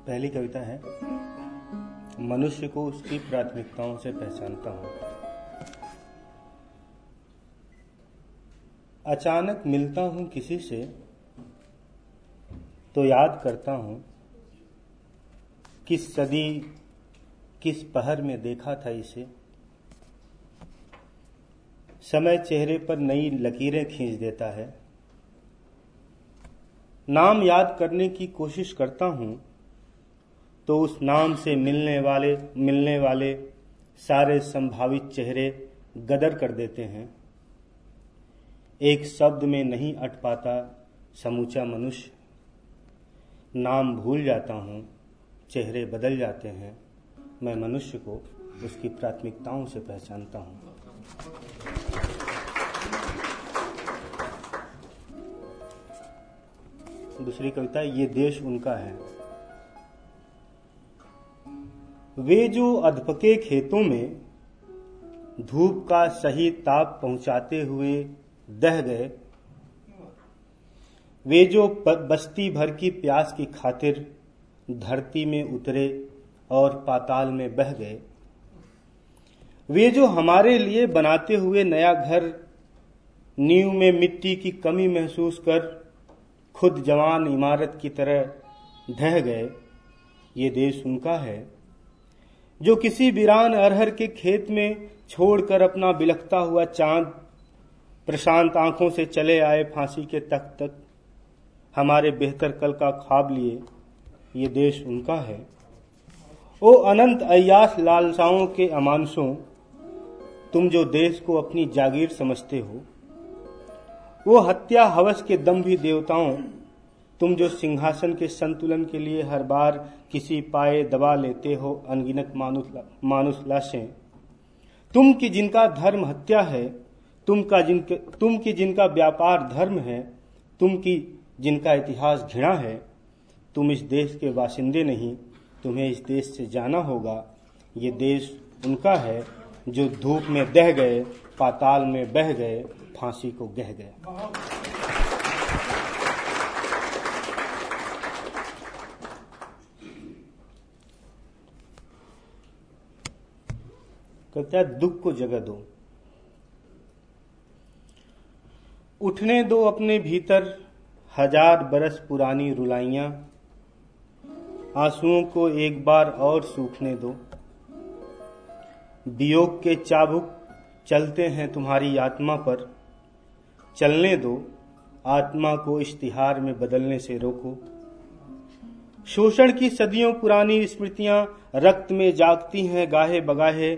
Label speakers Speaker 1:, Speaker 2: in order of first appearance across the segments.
Speaker 1: पहली कविता है, मनुष्य को उसकी प्राथमिकताओं से पहचानता हूं। अचानक मिलता हूं किसी से तो याद करता हूं, किस सदी किस पहर में देखा था इसे। समय चेहरे पर नई लकीरें खींच देता है। नाम याद करने की कोशिश करता हूं तो उस नाम से मिलने वाले सारे संभावित चेहरे गदर कर देते हैं। एक शब्द में नहीं अट पाता समूचा मनुष्य। नाम भूल जाता हूं, चेहरे बदल जाते हैं। मैं मनुष्य को उसकी प्राथमिकताओं से पहचानता हूं। दूसरी कविता, ये देश उनका है। वे जो अधपके खेतों में धूप का सही ताप पहुंचाते हुए दह गए, वे जो बस्ती भर की प्यास की खातिर धरती में उतरे और पाताल में बह गए, वे जो हमारे लिए बनाते हुए नया घर नींव में मिट्टी की कमी महसूस कर खुद जवान इमारत की तरह ढह गए, ये देश उनका है। जो किसी वीरान अरहर के खेत में छोड़कर अपना बिलखता हुआ चांद प्रशांत आंखों से चले आए फांसी के तख्त तक, हमारे बेहतर कल का ख्वाब लिए, ये देश उनका है। ओ अनंत अय्यास लालसाओं के अमानसों, तुम जो देश को अपनी जागीर समझते हो। वो हत्या हवस के दंभी देवताओं, तुम जो सिंहासन के संतुलन के लिए हर बार किसी पाए दबा लेते हो अनगिनत मानुष लाशें। तुम की जिनका धर्म हत्या है, तुम की जिनका व्यापार धर्म है, तुम की जिनका इतिहास घृणा है। तुम इस देश के बाशिंदे नहीं, तुम्हें इस देश से जाना होगा। ये देश उनका है जो धूप में दह गए, पाताल में बह गए, फांसी को गह गए। कहता है, दुख को जगह दो। उठने दो अपने भीतर हजार बरस पुरानी रुलाइयां, आंसुओं को एक बार और सूखने दो। वियोग के चाबुक चलते हैं तुम्हारी आत्मा पर, चलने दो, आत्मा को इश्तिहार में बदलने से रोको। शोषण की सदियों पुरानी स्मृतियां रक्त में जागती हैं गाहे बगाहे।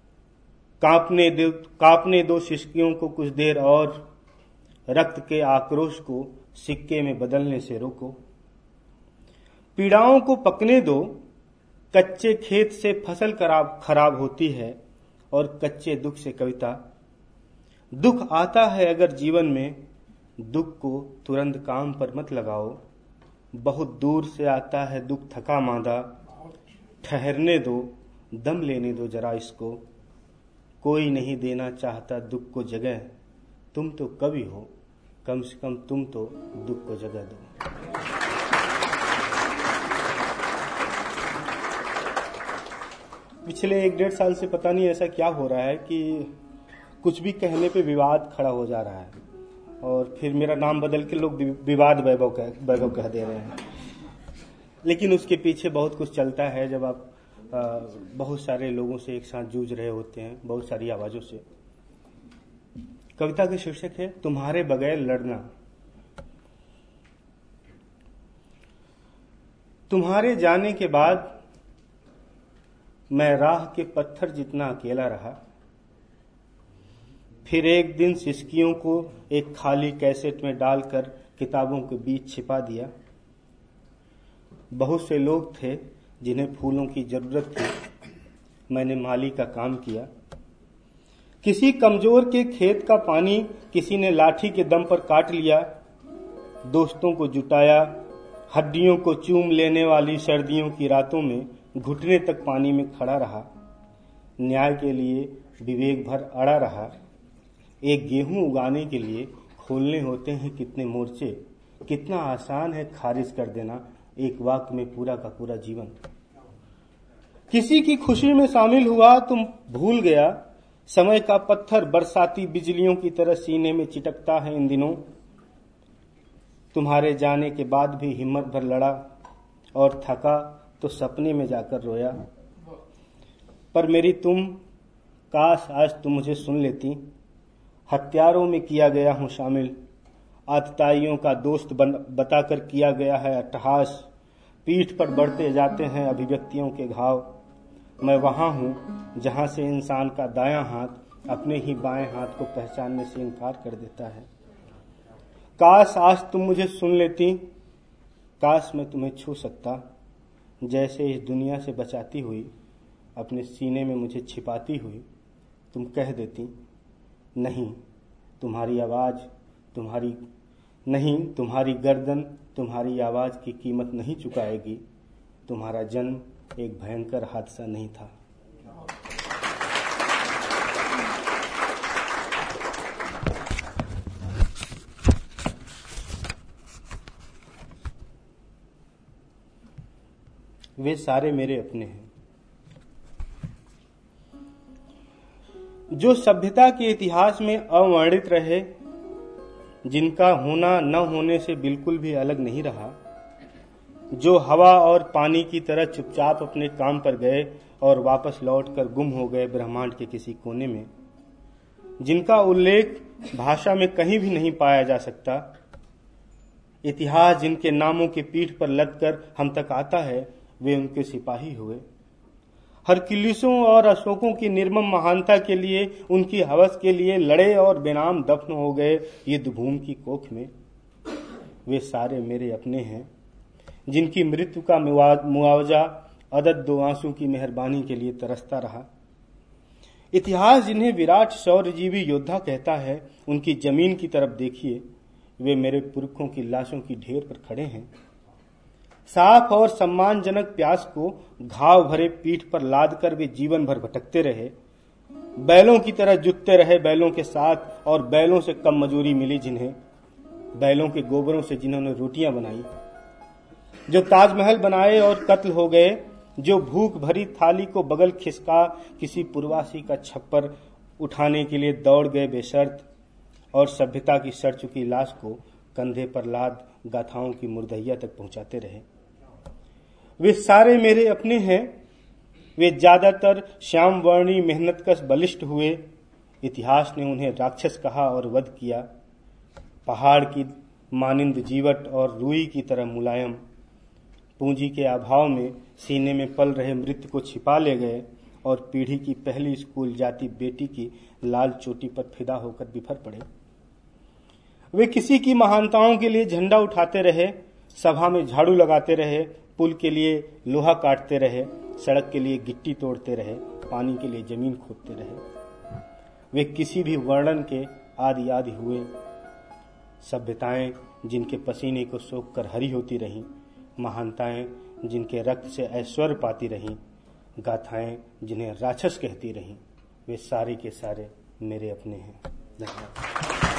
Speaker 1: कांपने दो सिसकियों को कुछ देर और, रक्त के आक्रोश को सिक्के में बदलने से रोको। पीड़ाओं को पकने दो, कच्चे खेत से फसल खराब होती है और कच्चे दुख से कविता। दुख आता है अगर जीवन में, दुख को तुरंत काम पर मत लगाओ। बहुत दूर से आता है दुख थका मांदा, ठहरने दो, दम लेने दो जरा इसको। कोई नहीं देना चाहता दुख को जगह, तुम तो कवि हो, कम से कम तुम तो दुख को जगह दो। पिछले 1-1.5 साल से पता नहीं ऐसा क्या हो रहा है कि कुछ भी कहने पे विवाद खड़ा हो जा रहा है और फिर मेरा नाम बदल के लोग विवाद वैभव कह दे रहे हैं। लेकिन उसके पीछे बहुत कुछ चलता है। जब आप बहुत सारे लोगों से एक साथ जूझ रहे होते हैं, बहुत सारी आवाजों से। कविता का शीर्षक है, तुम्हारे बगैर लड़ना। तुम्हारे जाने के बाद मैं राह के पत्थर जितना अकेला रहा। फिर एक दिन सिसकियों को एक खाली कैसेट में डालकर किताबों के बीच छिपा दिया। बहुत से लोग थे जिन्हें फूलों की जरूरत थी, मैंने माली का काम किया। किसी कमजोर के खेत का पानी किसी ने लाठी के दम पर काट लिया। दोस्तों को जुटाया, हड्डियों को चूम लेने वाली सर्दियों की रातों में घुटने तक पानी में खड़ा रहा। न्याय के लिए विवेक भर अड़ा रहा। एक गेहूं उगाने के लिए खोलने होते हैं कितने मोर्चे, कितना आसान है खारिज कर देना एक वाक्य में पूरा का पूरा जीवन। किसी की खुशी में शामिल हुआ तुम भूल गया, समय का पत्थर बरसाती बिजलियों की तरह सीने में चिटकता है इन दिनों। तुम्हारे जाने के बाद भी हिम्मत भर लड़ा और थका तो सपने में जाकर रोया। पर मेरी तुम, काश आज तुम मुझे सुन लेती। हत्यारों में किया गया हूं शामिल, आतताइयों का दोस्त बताकर किया गया है अट्टहास। पीठ पर बढ़ते जाते हैं अभिव्यक्तियों के घाव। मैं वहां हूं जहां से इंसान का दायां हाथ अपने ही बाएं हाथ को पहचानने से इनकार कर देता है। काश आज तुम मुझे सुन लेती, काश मैं तुम्हें छू सकता, जैसे इस दुनिया से बचाती हुई अपने सीने में मुझे छिपाती हुई तुम कह देती, नहीं तुम्हारी आवाज, तुम्हारी गर्दन तुम्हारी आवाज की कीमत नहीं चुकाएगी। तुम्हारा जन्म एक भयंकर हादसा नहीं था। वे सारे मेरे अपने हैं जो सभ्यता के इतिहास में अवर्णित रहे, जिनका होना न होने से बिल्कुल भी अलग नहीं रहा, जो हवा और पानी की तरह चुपचाप अपने काम पर गए और वापस लौटकर गुम हो गए ब्रह्मांड के किसी कोने में, जिनका उल्लेख भाषा में कहीं भी नहीं पाया जा सकता। इतिहास जिनके नामों की पीठ पर लदकर हम तक आता है, वे उनके सिपाही हुए। हरक्यूलिसों और अशोकों की निर्मम महानता के लिए, उनकी हवस के लिए लड़े और बेनाम दफन हो गए युद्ध भूमि की कोख में। वे सारे मेरे अपने हैं जिनकी मृत्यु का मुआवजा अदद दो आंसू की मेहरबानी के लिए तरसता रहा। इतिहास जिन्हें विराट शौर्यजीवी योद्धा कहता है, उनकी जमीन की तरफ देखिए, वे मेरे पुरखों की लाशों की ढेर पर खड़े हैं। साफ और सम्मानजनक प्यास को घाव भरे पीठ पर लाद कर वे जीवन भर भटकते रहे, बैलों की तरह जुटते रहे बैलों के साथ, और बैलों से कम मजूरी मिली जिन्हें, बैलों के गोबरों से जिन्होंने रोटियां बनाई, जो ताजमहल बनाए और कत्ल हो गए, जो भूख भरी थाली को बगल खिसका किसी पुरवासी का छप्पर उठाने के लिए दौड़ गए बेशर्त, और सभ्यता की सड़ चुकी लाश को कंधे पर लाद गाथाओं की मुर्दहिया तक पहुंचाते रहे। वे सारे मेरे अपने हैं। वे ज्यादातर श्याम वर्णी मेहनतकश बलिष्ठ हुए। इतिहास ने उन्हें राक्षस कहा और वध किया। पहाड़ की मानिंद जीवट और रुई की तरह मुलायम, पूंजी के अभाव में सीने में पल रहे मृत्यु को छिपा ले गए और पीढ़ी की पहली स्कूल जाती बेटी की लाल चोटी पर फिदा होकर बिफर पड़े। वे किसी की महानताओं के लिए झंडा उठाते रहे, सभा में झाड़ू लगाते रहे, पुल के लिए लोहा काटते रहे, सड़क के लिए गिट्टी तोड़ते रहे, पानी के लिए जमीन खोदते रहे। वे किसी भी वर्णन के आदि आदि हुए। सभ्यताएं जिनके पसीने को सोख कर हरी होती रहीं, महानताएं जिनके रक्त से ऐश्वर्य पाती रहीं, गाथाएं जिन्हें राक्षस कहती रहीं, वे सारे के सारे मेरे अपने हैं। धन्यवाद।